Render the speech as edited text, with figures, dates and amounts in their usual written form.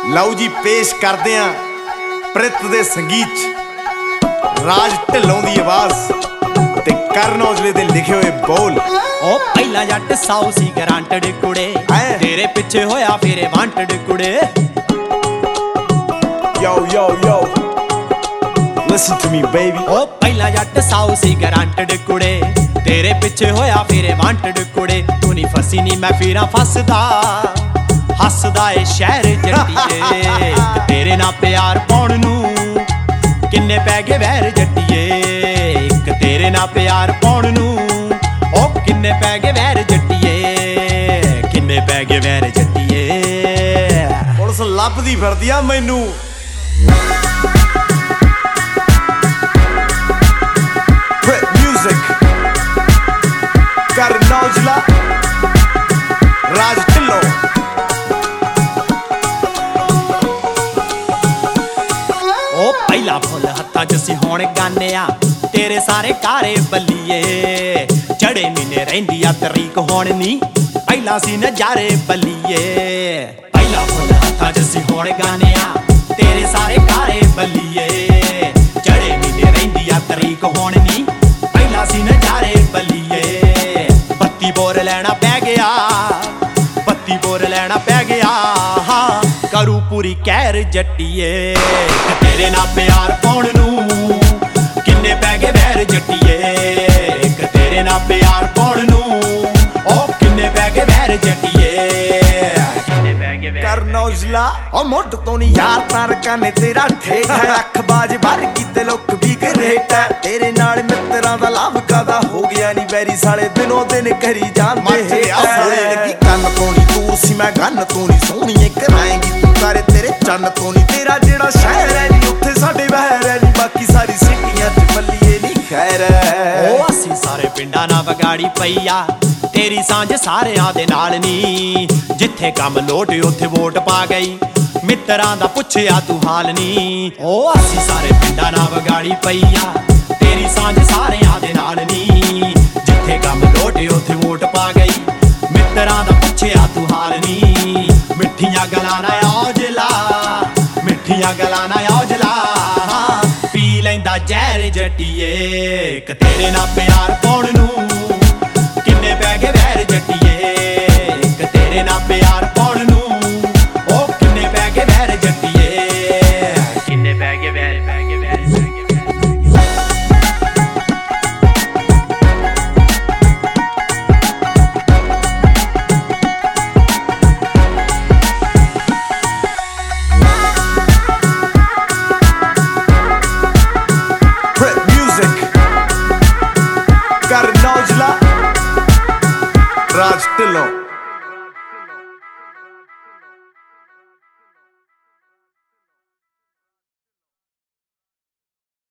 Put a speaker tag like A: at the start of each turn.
A: ਲਓ ਜੀ ਪੇਸ਼ ਕਰਦੇ ਆਂ ਪ੍ਰਿਤ ਦੇ ਸੰਗੀਤ ਚ ਰਾਜ ਢਿੱਲੋਂ ਦੀ ਆਵਾਜ਼ ਤੇ ਕਰਨ ਔਜਲੇ ਦੇ ਲਿਖੇ ਹੋਏ ਬੋਲ।
B: ਉਹ ਪਹਿਲਾਂ ਜੱਟ ਸਾਊ ਸੀ ਗਰਾਂਟਡ ਕੁੜੇ, ਤੇਰੇ ਪਿੱਛੇ ਹੋਇਆ ਫੇਰੇ ਵਾਂਟਡ ਕੁੜੇ।
A: Yo, yo, yo, listen to me baby।
B: ਉਹ ਪਹਿਲਾਂ ਜੱਟ ਸਾਊ ਸੀ ਗਰਾਂਟਡ ਕੁੜੇ, ਤੇਰੇ ਪਿੱਛੇ ਹੋਇਆ ਫੇਰੇ ਵਾਂਟਡ ਕੁੜੇ। ਤੂੰ ਨਹੀਂ ਫਸੀ ਨੀ ਮੈਂ ਫੇਰਾਂ ਫਸਦਾ, ਹੱਸਦਾ ਏ ਸ਼ਹਿਰ ਜੱਟੀਏ। ਤੇਰੇ ਨਾਲ ਪਿਆਰ ਪਾਉਣ ਨੂੰ ਕਿੰਨੇ ਪੈ ਗਏ ਵੈਰ ਜੱਟੀਏ। ਇੱਕ ਤੇਰੇ ਨਾਲ ਪਿਆਰ ਪਾਉਣ ਨੂੰ ਉਹ ਕਿੰਨੇ ਪੈ ਗਏ ਵੈਰ ਜੱਟੀਏ। ਕਿੰਨੇ ਪੈ ਗਏ ਵੈਰ ਜੱਟੀਏ।
A: ਪੁਲਿਸ ਲੱਭਦੀ ਫਿਰਦੀ ਆ ਮੈਨੂੰ। Music ਕਰਨ ਔਜਲਾ, ਰਾਜ ਢਿੱਲੋਂ।
B: ਉਹ ਪਹਿਲਾ ਫੁੱਲ ਹੱਥਾਂ 'ਚ ਸੀ ਹੁਣ ਗਾਨਿਆ, ਤੇਰੇ ਸਾਰੇ ਕਾਰੇ ਬੱਲੀਏ। ਚੜੇ ਮਹੀਨੇ ਰਹਿੰਦੀ ਆ ਤਰੀਕ ਹੁਣ ਨੀ, ਪਹਿਲਾਂ ਸੀ ਨਜ਼ਾਰੇ ਬੱਲੀਏ। ਪਹਿਲਾ ਫੁੱਲ ਹੱਥਾਂ 'ਚ ਸੀ ਹੁਣ ਗਾਨਿਆ, ਤੇਰੇ ਸਾਰੇ ਕਾਰੇ ਬੱਲੀਏ। ਚੜੇ ਮਹੀਨੇ ਰਹਿੰਦੀ ਆ ਤਰੀਕ ਹੁਣ ਨੀ, ਪਹਿਲਾਂ ਸੀ ਨਜ਼ਾਰੇ ਬੱਲੀਏ। ਬੱਤੀ ਬੋਰ ਲੈਣਾ ਪੈ ਗਿਆ, ਬੱਤੀ ਬੋਰ ਲੈਣਾ ਪੈ ਗਿਆ। ਹਾਂ ਕਰੂ ਪੂਰੀ ਕਹਿਰ ਜੱਟੀਏ। ਤੇਰੇ ਨਾਲ ਪਿਆਰ ਪਾਉਣ ਨੂੰ ਕਿੰਨੇ ਪੈ ਗਏ ਵੈਰ ਜੱਟੀਏ। ਇੱਕ ਤੇਰੇ ਨਾਲ ਪਿਆਰ ਪਾਉਣ ਨੂੰ ਉਹ ਕਿੰਨੇ ਪੈ ਗਏ ਵੈਰ ਜੱਟੀਏ। ਕਿੰਨੇ ਪੈ ਗਏ ਵੈਰ
A: ਕਰਨ ਔਜਲਾ। ਉਹ ਮੁੱਢ ਤੋਂ ਨੀ ਯਾਰ ਤਾਰਕਾਂ ਨੇ ਤੇਰਾ ਠੇਠ ਹੈ, ਅੱਖ ਬਾਜ ਭਰ ਕੀਤੇ ਲੋਕ ਵੀ ਗਰੇਟ ਹੈ। ਤੇਰੇ ਨਾਲ ਮਿੱਤਰਾਂ ਦਾ ਲਾਭ ਕਾਦਾ ਹੋ ਗਿਆ ਨੀ ਵੈਰੀ ਸਾਲੇ ਦਿਨੋਂ ਦਿਨ ਕਰੀ ਜਾਂਦੇ ਹੈ। ਕੰਨ ਤੋਂ ਨੀ ਦੂਰ ਸੀ ਮੈਂ ਗੰਨ ਤੋਂ ਨੀ ਸੋਹਣੀਏ ਕਰਾਏਂਗੀ ਤੂੰ ਤਾਰੇ ਤੇਰੇ ਚੰਨ ਤੋਂ ਨੀ। ਤੇਰਾ ਜਿਹੜਾ ਸ਼ਹਿਰ ਹੈ ਨੀ ਉੱਥੇ ਸਾਡੇ ਵਹਿਰ ਹੈ ਨੀ, ਬਾਕੀ ਸਾਰੀ ਸਿੱਟੀਆਂ ਚ ਬੱਲੀਏ ਨੀ ਖੈਰ ਹੈ।
B: ਉਹ ਅਸੀਂ ਸਾਰੇ ਪਿੰਡਾਂ ਨਾਲ ਵਿਗਾੜੀ ਪਈ ਆ, ਤੇਰੀ ਸਾਂਝ ਸਾਰਿਆਂ ਦੇ ਨਾਲ ਨੀ। ਜਿੱਥੇ ਕੰਮ ਲੋਟ ਉੱਥੇ ਵੋਟ ਪਾ ਗਈ, ਮਿੱਤਰਾਂ ਦਾ ਪੁੱਛਿਆ ਤੂੰ ਹਾਲ ਨੀ। ਉਹ ਅਸੀਂ ਸਾਰੇ ਪਿੰਡਾਂ ਨਾਲ ਵਿਗਾੜੀ ਪਈ ਆ, ਤੇਰੀ ਸਾਂਝ ਸਾਰਿਆਂ ਦੇ ਨਾਲ ਨੀ। ਜਿੱਥੇ ਕੰਮ ਲੋਟ ਉੱਥੇ ਵੋਟ ਪਾ ਗਈ, ਮਿੱਤਰਾਂ ਦਾ ਪੁੱਛਿਆ ਤੂੰ ਹਾਲ ਨੀ। ਮਿੱਠੀਆਂ ਗੱਲਾਂ ਨਾ ਔਜਲਾ, ਮਿੱਠੀਆਂ ਗੱਲਾਂ ਨਾ ਔਜਲਾ, ਪੀ ਲੈਂਦਾ ਜ਼ਹਿਰ ਜੱਟੀਏ। ਇੱਕ ਤੇਰੇ ਨਾਲ ਪਿਆਰ ਪਾਉਣ ਨੂੰ ਕਿੰਨੇ ਪੈ ਗਏ ਵੈਰ ਜੱਟੀਏ। ਇੱਕ ਤੇਰੇ ਨਾਲ ਪਿਆਰ ਪਾਉਣ ਨੂੰ ਉਹ ਕਿੰਨੇ ਪੈ ਗਏ ਵੈਰ ਜੱਟੀਏ। ਕਿੰਨੇ ਪੈ ਗਏ ਵੈਰ, ਪੈ ਗਏ ਵੈਰ, ਪੈ ਗਏ ਵੈਰ।
A: ਕਰਨ ਔਜਲਾ, ਰਾਜ ਢਿੱਲੋਂ।